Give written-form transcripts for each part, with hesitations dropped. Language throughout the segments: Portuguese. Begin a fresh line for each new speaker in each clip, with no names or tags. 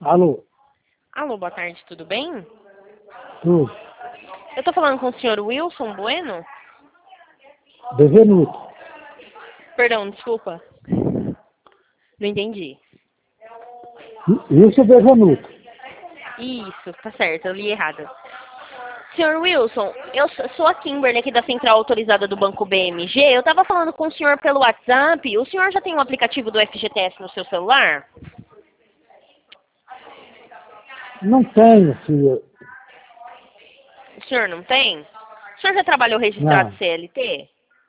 Alô,
Alô, boa tarde, tudo bem?
tu,
Eu tô falando com o senhor Wilson Bueno?
Bevenuto.
Perdão, desculpa. Não entendi.
Isso é Bevenuto.
Isso, tá certo, eu li errado. Senhor Wilson, eu sou a Kimberly aqui da Central Autorizada do Banco BMG. Eu tava falando com o senhor pelo WhatsApp. O senhor já tem um aplicativo do FGTS no seu celular?
Não tenho, filho.
O senhor não tem? O senhor já trabalhou registrado
Não.
CLT?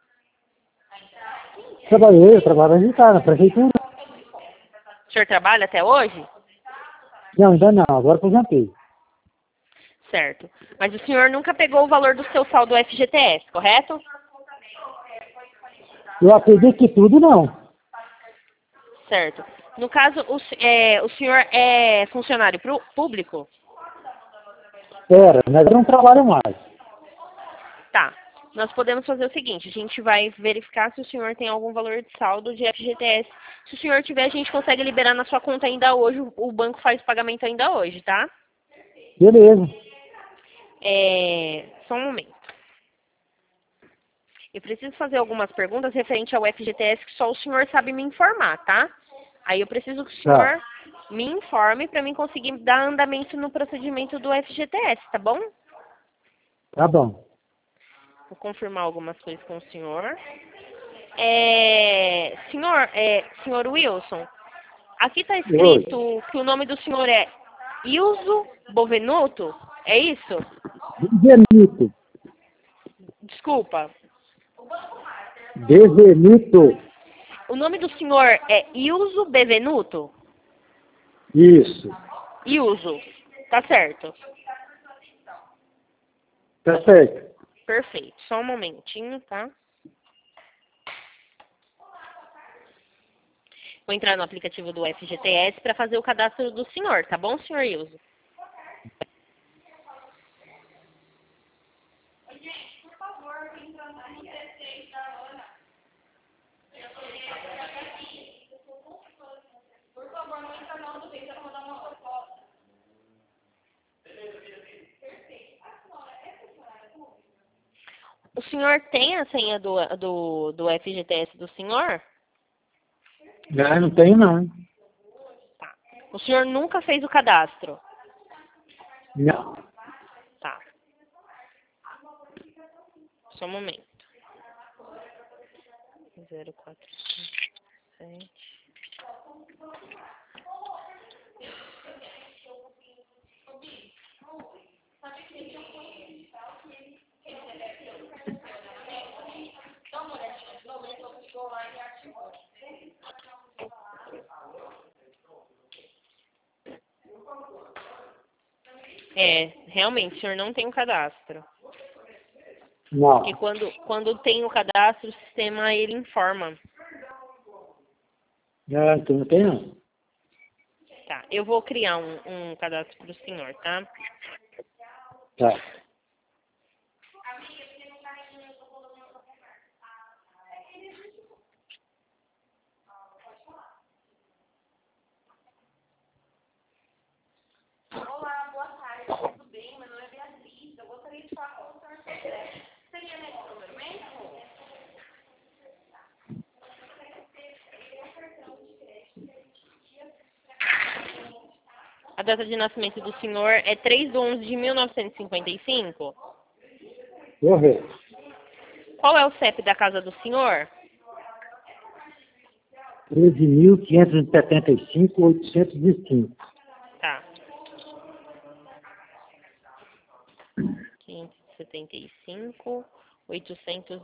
Eu trabalho na prefeitura.
O senhor trabalha até hoje?
Não, ainda não, agora aposentei.
Certo. Mas o senhor nunca pegou o valor do seu saldo FGTS, correto?
Eu acredito que tudo não.
Certo. No caso, o senhor é funcionário público?
Era, mas eu não trabalho mais.
Tá. Nós podemos fazer o seguinte, a gente vai verificar se o senhor tem algum valor de saldo de FGTS. Se o senhor tiver, a gente consegue liberar na sua conta ainda hoje, o banco faz pagamento ainda hoje, tá?
Beleza.
Só um momento. Eu preciso fazer algumas perguntas referente ao FGTS que só o senhor sabe me informar, tá? Aí eu preciso que o
Tá,
senhor me informe para mim conseguir dar andamento no procedimento do FGTS, tá bom?
tá bom.
Vou confirmar algumas coisas com o senhor. Senhor Wilson, aqui está
Oi.
escrito que o nome do senhor é Ilso Bovenuto, é isso?
Bevenuto.
Desculpa.
Bevenuto.
O nome do senhor é Ilso Bevenuto?
Isso.
Ilso, tá certo.
Tá certo.
Perfeito. Só um momentinho, tá? Vou entrar no aplicativo do FGTS para fazer o cadastro do senhor, tá bom, senhor Ilso? O senhor tem a senha do FGTS do senhor?
Não, não tenho não.
Tá. O senhor nunca fez o cadastro?
Não.
Tá. Só um momento. 0457. Realmente, o senhor não tem o cadastro.
Não.
Porque quando tem o cadastro, o sistema ele informa.
Não, então não tenho não.
Tá, eu vou criar um cadastro para o senhor, tá?
Tá.
Olá, boa tarde, tudo bem? Meu nome é Beatriz, eu gostaria de falar com o senhor José. Seria nesse número mesmo? A data de nascimento do senhor é 3/11 de 1955?
Correto.
Qual é o CEP da casa do senhor?
13.575.805.
Tá. 575, 800.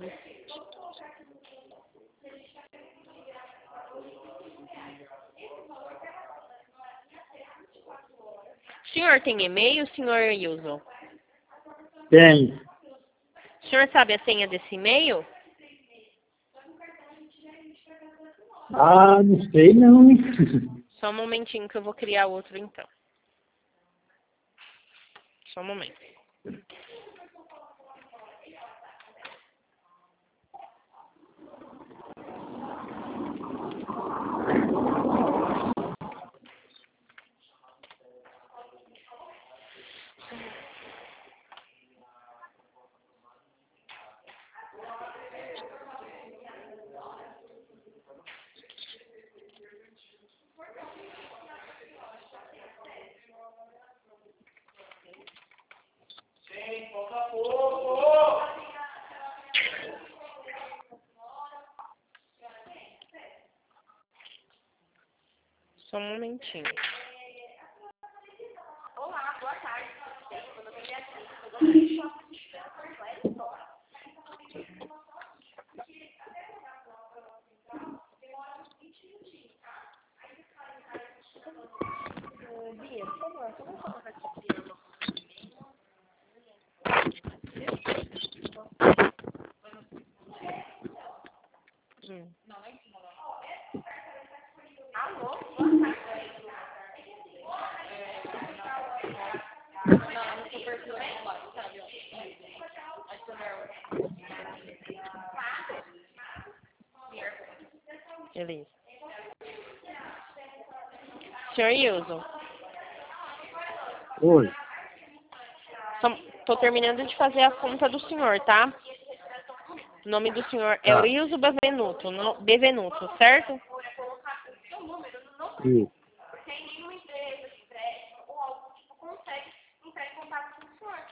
O senhor tem e-mail, senhor Wilson?
Tem.
O senhor sabe a senha desse e-mail?
Ah, não sei não.
Só um momentinho que eu vou criar outro então. Só um momento. Só um momentinho.
Olá, boa tarde. Meu nome é Beatriz. Eu gostaria de falar com o senhor. Bia, por favor, vamos colocar aqui. Alô, boa tarde.
Beleza. Senhor Wilson,
Oi.
tô terminando de fazer a conta do senhor, tá? O nome do senhor é
Tá.
Wilson Bevenuto, Bevenuto, certo?
Isso.
Tem nenhuma empresa de empréstimo ou algo tipo consegue entrar em contato com o senhor.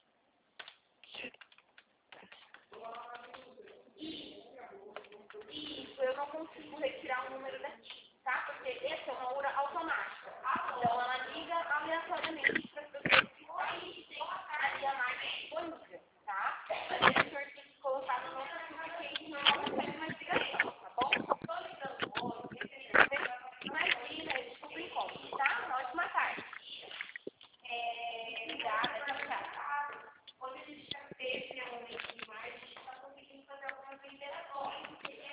Isso, eu não consigo retirar o número daqui, tá? Porque esse é uma URA automática. Então ela liga aleatoriamente para as pessoas que têm ali a marca disponível, tá? Mas o senhor tem que colocar no nosso porque senão não recebe mais ligação, tá bom? Imagina, desculpa o incômodo, tá? Uma ótima tarde. Obrigada, tchau. Quando a gente já teve um mês de maio, a gente está conseguindo fazer algumas interações.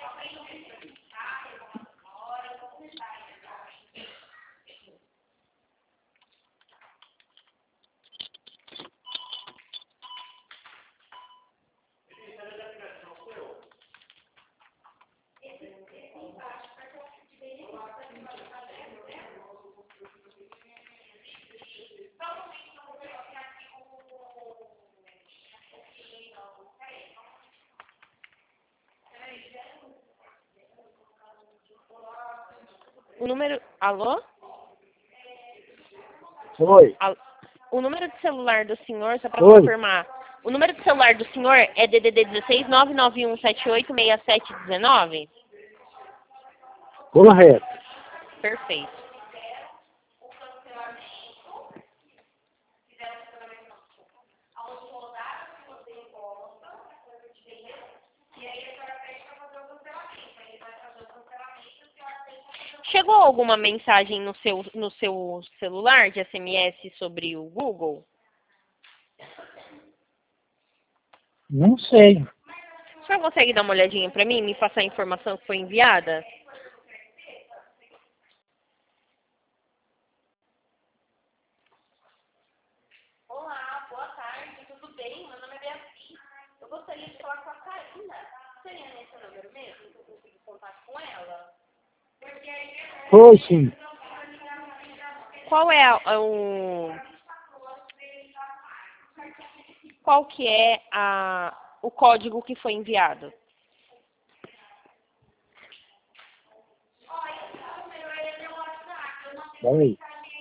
O número... Alô?
Oi.
O número de celular do senhor, só para
Oi.
confirmar. O número de celular do senhor é DDD 16 991786719?
Correto.
Perfeito. Chegou alguma mensagem no seu celular de SMS sobre o Google?
Não sei.
O senhor consegue dar uma olhadinha para mim, me passar a informação que foi enviada?
Olá, boa tarde, tudo bem? Meu nome é Beatriz. Eu gostaria de falar com a Karina. Seria nesse número mesmo que eu consigo contato com ela?
Foi sim.
Qual é o... Qual que é o código que foi enviado?
Peraí.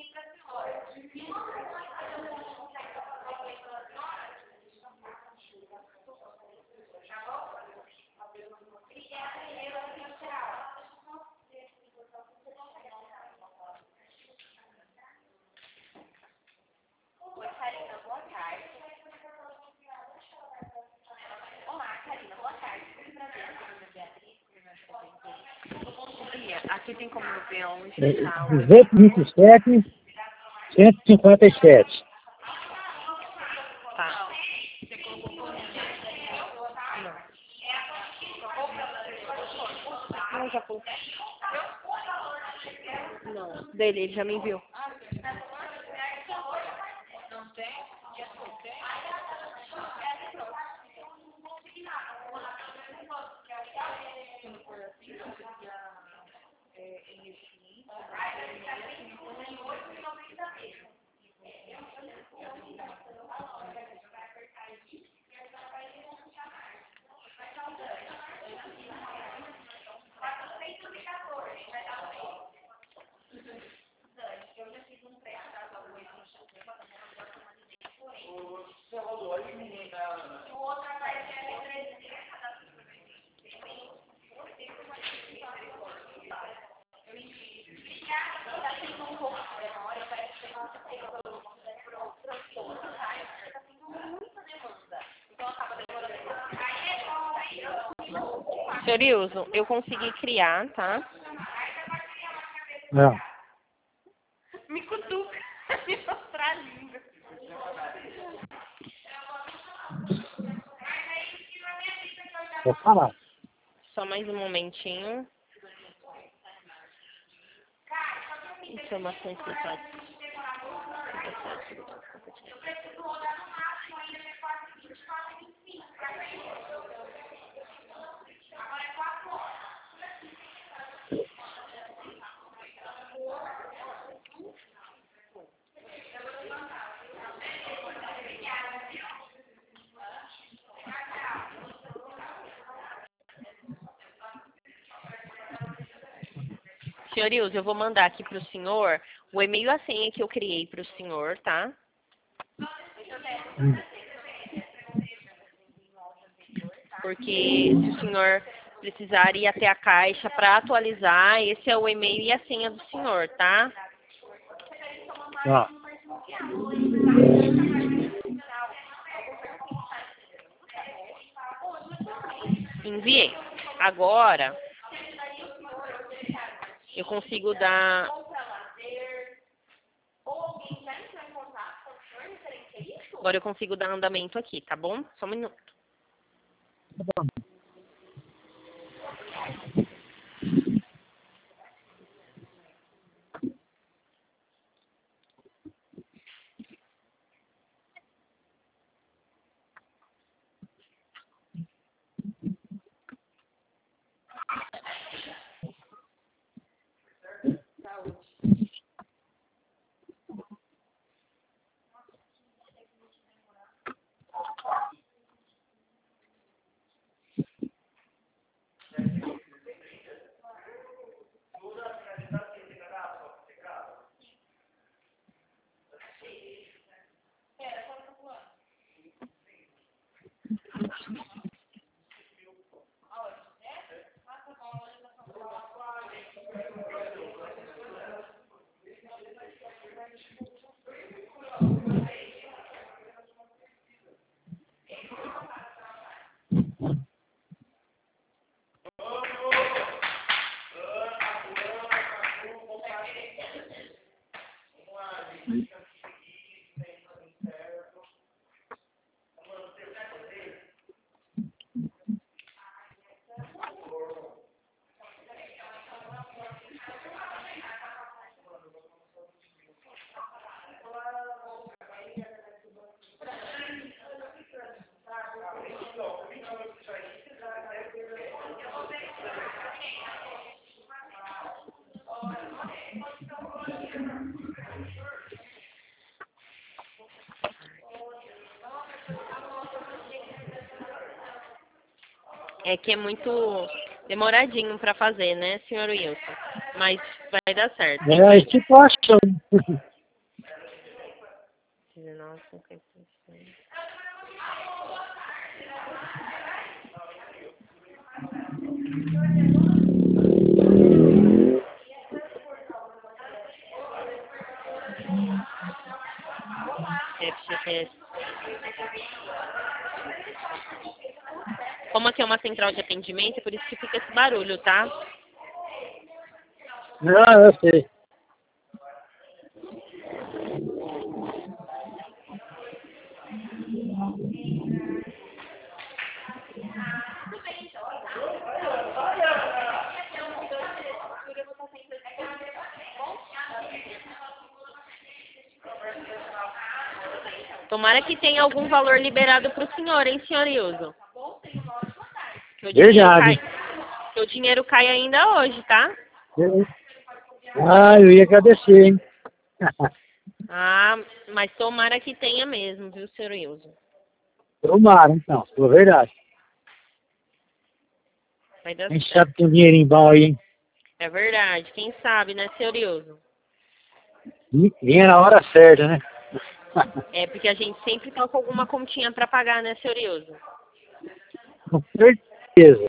Oi, Karina, boa tarde. Olá, Karina, boa tarde. Muito prazer, meu nome é Beatriz.
Aqui tem como ver onde
É
está
227, 157.
Tá. Não, já coloquei. Não, dele, ele já me enviou. Senhor Wilson, eu consegui criar, tá?
Não.
Me cutuca. Me mostrar a língua.
Vou falar.
Só mais um momentinho. Informações pessoais. Senhor Wilson, eu vou mandar aqui para o senhor o e-mail e a senha que eu criei para o senhor, tá? Porque se o senhor precisar ir até a caixa para atualizar, esse é o e-mail e a senha do senhor, tá?
Tá.
Enviei. Agora, eu consigo dar... Agora eu consigo dar andamento aqui, tá bom? Só um minuto.
Tá bom.
É que é muito demoradinho para fazer, né, senhor Wilson? Mas vai dar certo.
É isso que eu tô achando.
19,56. FGTS. Como aqui é uma central de atendimento, é por isso que fica esse barulho, tá?
Não, eu sei.
Tomara que tenha algum valor liberado para o senhor, hein, senhor Wilson? Que
Verdade.
que o dinheiro cai ainda hoje, tá?
Ah, eu ia agradecer, hein?
Ah, mas tomara que tenha mesmo, viu, senhor Wilson?
Tomara, então, foi verdade.
Vai dar
Quem
certo.
sabe tem um dinheirinho bom aí, hein?
É verdade, quem sabe, né, senhor Wilson?
Vinha na hora certa, né?
É porque a gente sempre tá com alguma continha para pagar, né, senhor Wilson?
Com certeza.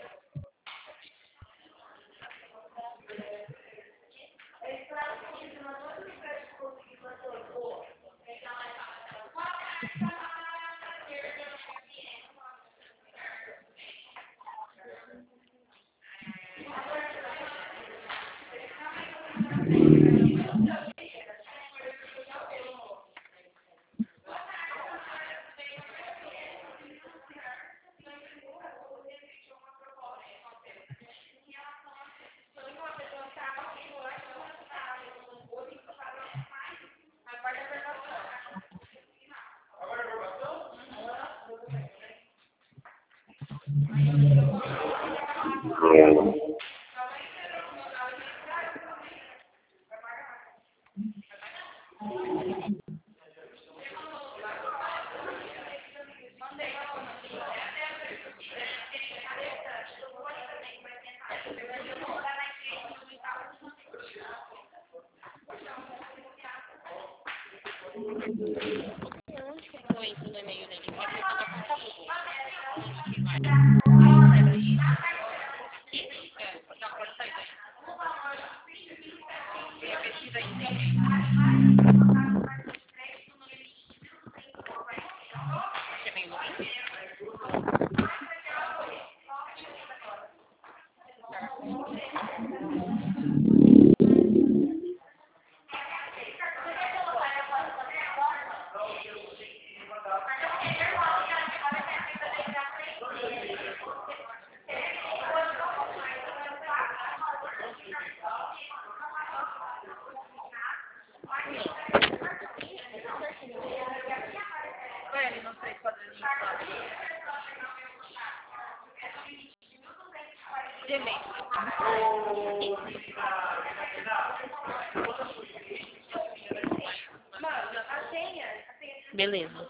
Beleza.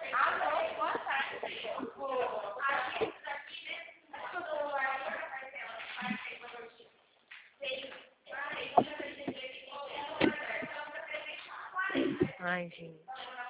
Ai, gente.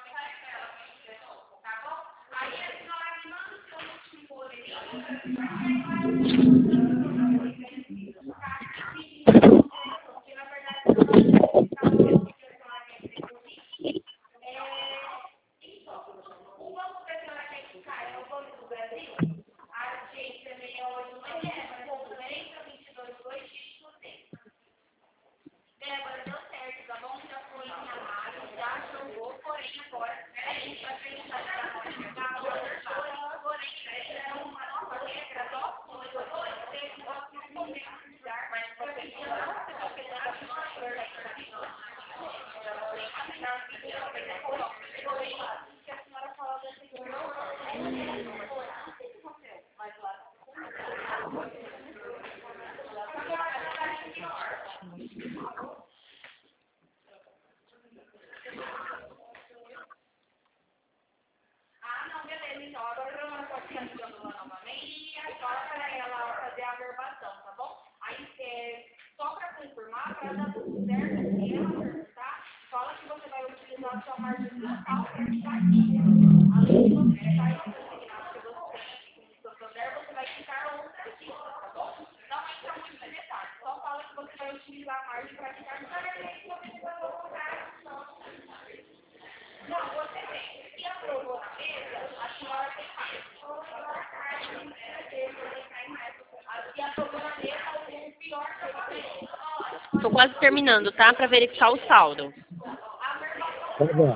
Tô quase terminando, tá? Pra verificar o saldo.
Tá bom.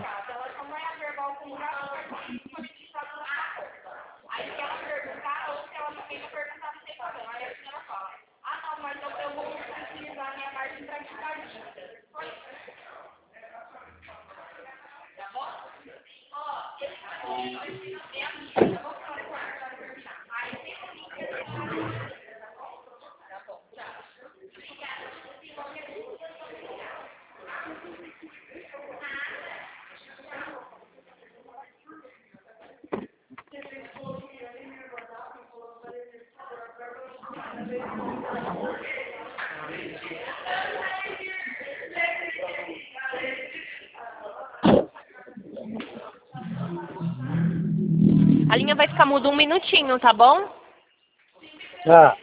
A linha vai ficar muda 1 minutinho, tá bom?
Tá.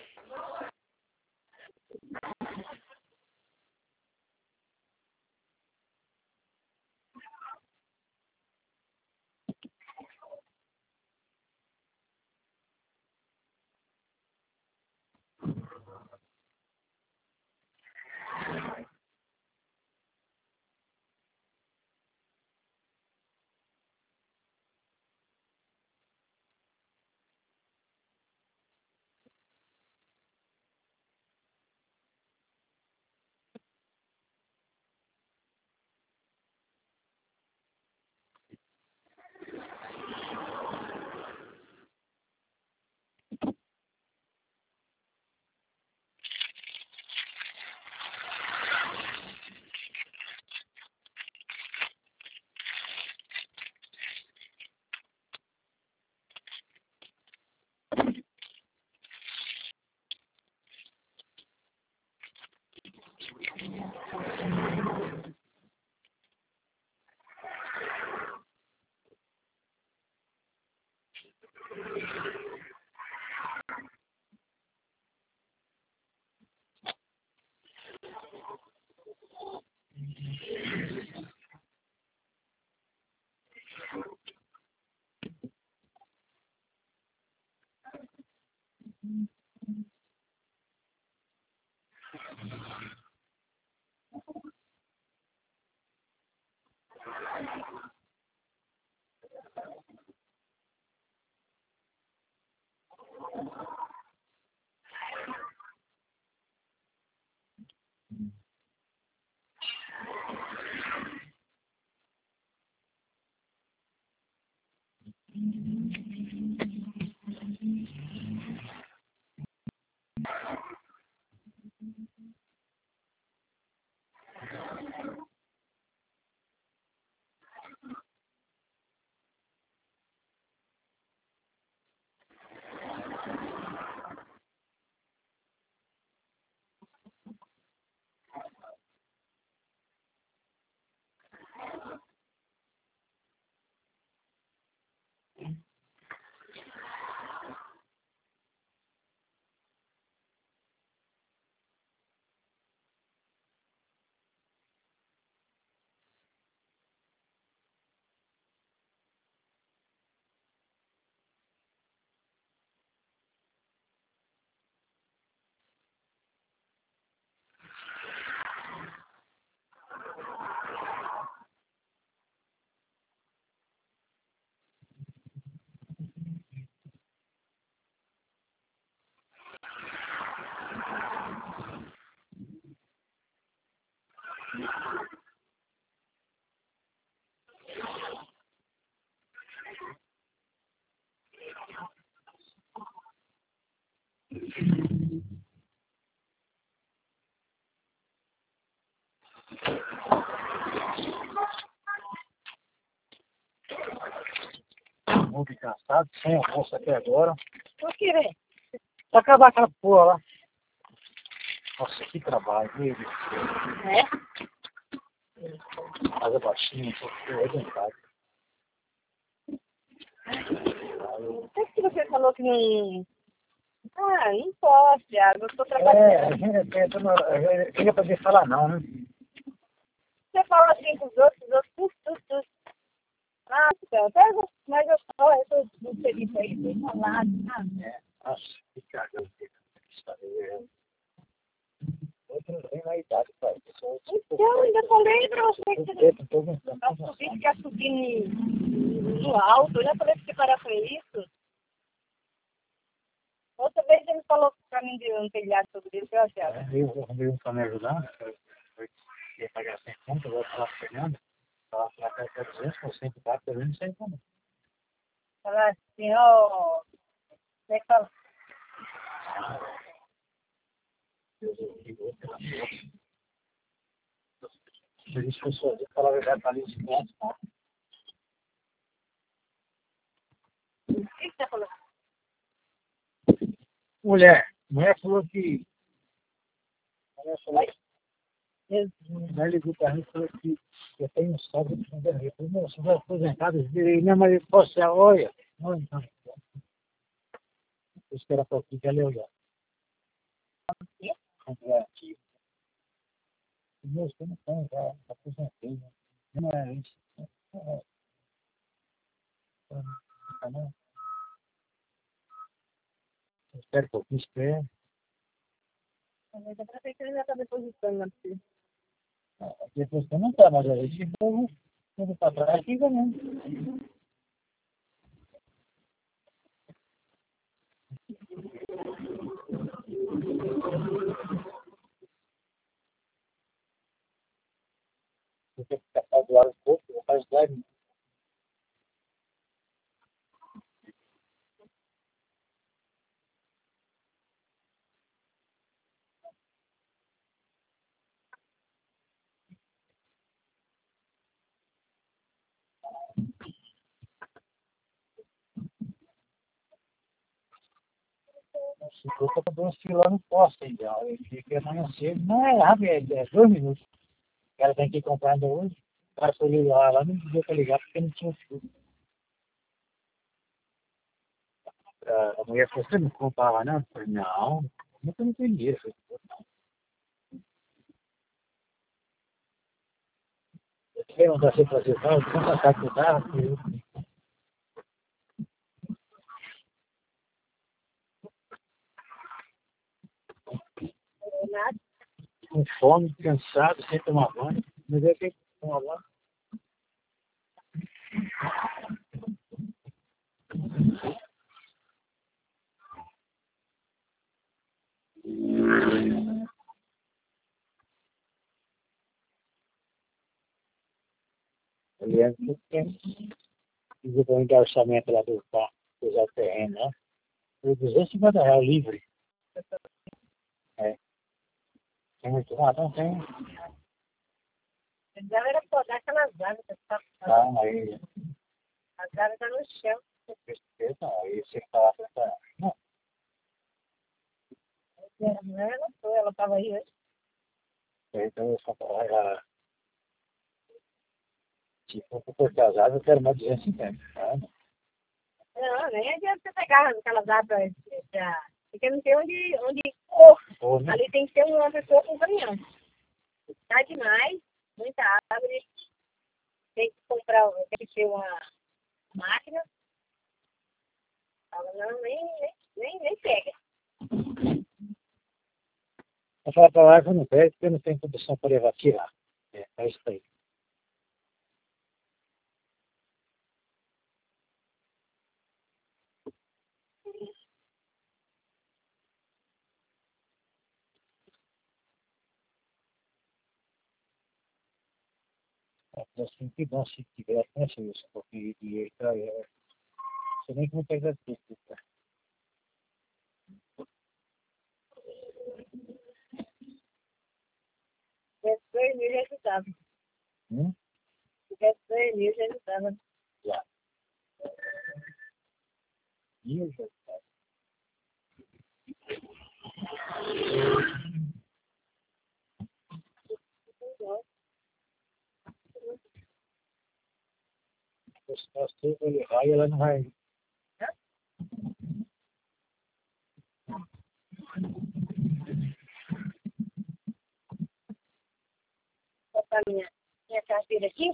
Vou ficar cansado, sem almoço aqui agora.
Por que, velho?
Pra acabar aquela porra lá. Nossa, que trabalho, meu Deus.
É?
Casa baixinha, tô arrebentado.
Por que você falou que não... Ah, não posso, Thiago. Eu estou trabalhando.
Eu queria poder falar não, né?
Você fala assim com os outros, Ah, então, mas eu falo, eu tô no serviço aí, tô enrolado, sabe?
Nossa, que cagão. Outro vem na idade, pai.
Então, ainda falei pra você que
Tô aguentando.
nosso vídeo quer subir no alto. Eu já falei pra você parar com isso. Outra vez ele falou pra mim de um telhado sobre isso, eu achava.
Eu arrumei um pra me ajudar. Eu ia pagar 100 conto, eu vou falar pra Fernanda. Falar que é 200%, tá? Pelo menos 100 conto.
Falar assim, ó... Como é que fala?
Se existe pessoas que falam a verdade, tá ali de 500 conto.
O que você falou?
Mulher falou que... Mulher ligou pra mim e falou que eu tenho um sogro que não deve. Eu falei, não, você vai aposentado, eu virei, não, mas eu posso ser, olha. Não, então. Eu espero um pouquinho que ela ia olhar. Aqui. Meu, você não tem, já aposentei, né? Não é isso. Não. Eu espero um pouquinho, espero.
Mas a prefeitura já está depositando na piscina.
Depois que eu não tá, mas a gente tudo para trás fica mesmo. Você tem que ficar do lado um pouco, faz 10 minutos. Se for para dar uns filas, não posso ainda. Ele fica amanhã cedo. Não é rápido, é 2 minutos. O cara tem que ir comprar ainda hoje. O cara foi ligar lá, não deu para ligar porque não tinha fio. A mulher falou, você não comprava não? Eu falei, não, eu não tenho dinheiro. Eu falei, não. Eu queria mandar você fazer o carro, quanto a que eu dava? Com fome, cansado, sem tomar banho. Mas eu tenho que tomar banho. Eu lembro que eu vou dar orçamento lá do carro, usar o terreno, né? Foi R$250 livre. É. Tem muito lá, não tem?
Precisava era podar aquelas árvores.
Não, aí.
As árvores estão no chão.
Não, aí você fala, não.
Ela foi, ela estava aí hoje.
Então eu só falo, tipo, por casado eu quero mais 250. Tá?
Não, nem adianta você pegar aquelas árvores. Porque não tem onde pôr.
Né?
Ali tem que ter uma pessoa com caminhão. Tá demais, muita árvore. Tem que comprar, tem que ter uma máquina. Ela não, nem pega.
Eu falo para lá que eu não pego porque eu não tenho condição para levar tirar. É isso aí. Assim, que bom se tiver, né, se isso, porque dinheiro tá, você nem como pegar tudo, tá?
Se tivesse 2.000 já ajudava. Se tivesse 2.000 já ajudava.
Já. E eu já tá. Se você vai levar e ela não vai.
Vou botar minha carteira aqui.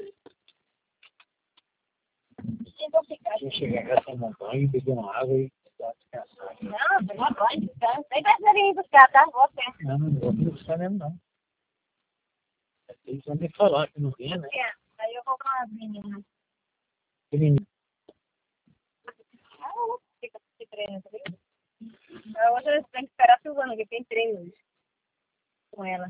E vou ficar.
Se eu chegar em casa, tomar um banho, beber uma água e descansar.
Não, tomar banho, descansa. Nem precisa vir buscar, tá? Você.
Não, não vou me buscar mesmo, não. Eles vão me falar que não vinha, né?
Aí eu vou com as meninas.
Que menino.
Fica se treino, tá vendo? Hoje eu tenho que esperar a Silvana, que tem treino hoje. Com ela.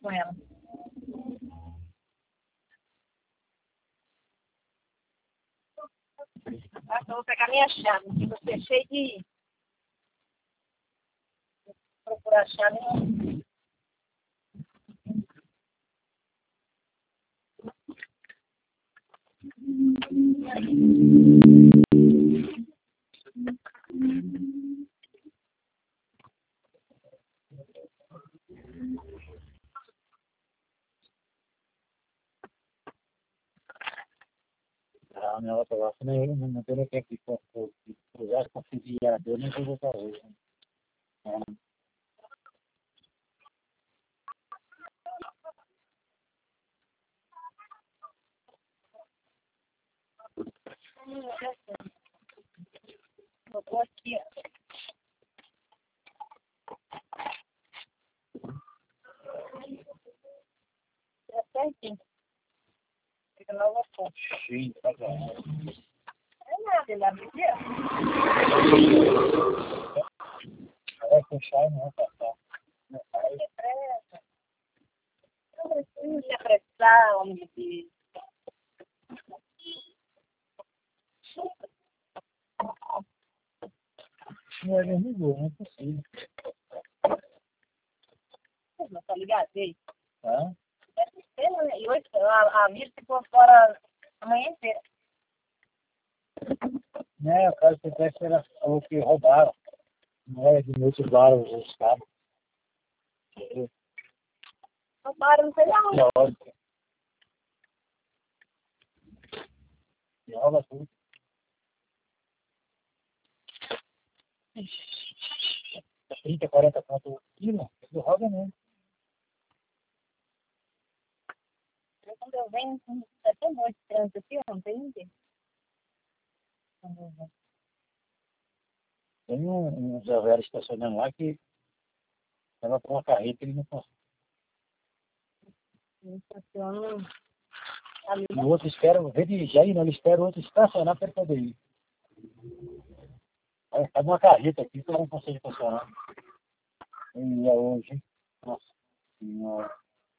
Acho que eu vou pegar minha chave, porque você cheio de procurar chave.
Ah, na outra lá, não tem ninguém que cruzar com filiador, nem que eu vou fazer.
Eu vou aqui, ó. É certinho. Fica lá na fonte.
Sim, tá bom.
É nada, ele abre aqui, ó.
Vai fechar e não vai passar.
Não tem pressa. Não precisa se apressar, homem de Deus.
Não é nem gol, não é possível.
Não tá ligado aí?
Tá?
Deve ser, né? E hoje a missa ficou fora a manhã inteira.
Né, o caso que acontece era o que roubaram. Não era de noite roubaram os cabos.
Roubaram, não sei não.
Lógico. E rouba tudo. 30, 40 pontos o quilo, ele roda mesmo.
Quando eu venho, tá tão bom esse trânsito aqui, ó, não tem ninguém.
Tem um Zé Velho estacionando lá que ela com uma carreta ele não consegue.
Não estaciona ali.
E o outro espera, em vez de já ir, ele espera o outro estacionar para ele poder ir. Aí tá uma carreta aqui que ela não consegue estacionar. E é hoje, hein? Nossa Senhora.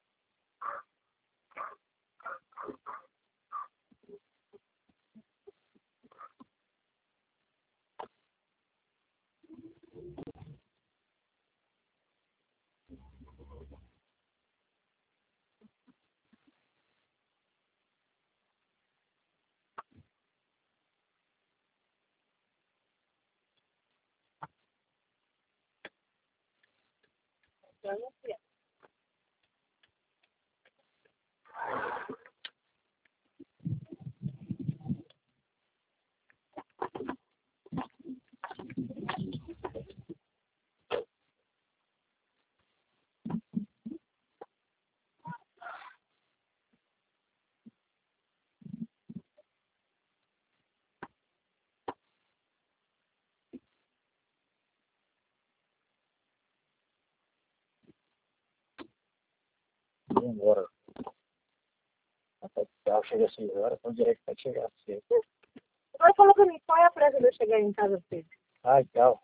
Vou embora. Até que o carro chega às 6 horas, então direto vai chegar às 6.
Agora falou pra mim, qual é a pressa de eu chegar em casa cedo?
Ai, tchau.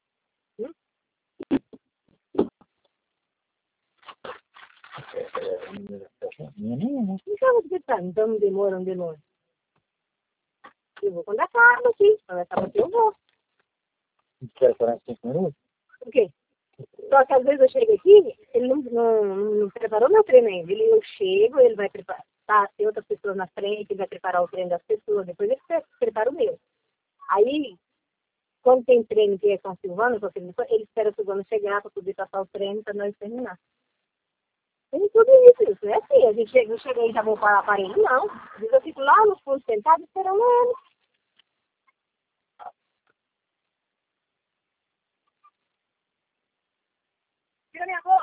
Não estava gritando, então não demora, de longe. Eu vou quando acaba aqui. Quando acaba aqui eu vou.
Espera 45 minutos?
Por quê? Só que às vezes eu chego aqui, ele não preparou meu treino ainda. Eu chego, ele vai preparar. Tá, tem outras pessoas na frente, ele vai preparar o treino das pessoas, depois ele prepara o meu. Aí, quando tem treino que é São Silvano, ele espera o Silvano chegar para poder passar o treino para nós terminar. Tem tudo isso, não é assim. A gente chega aí e já vou para o aparelho, não. Às vezes eu fico lá no fundo sentado esperando ele. Tira minha boca.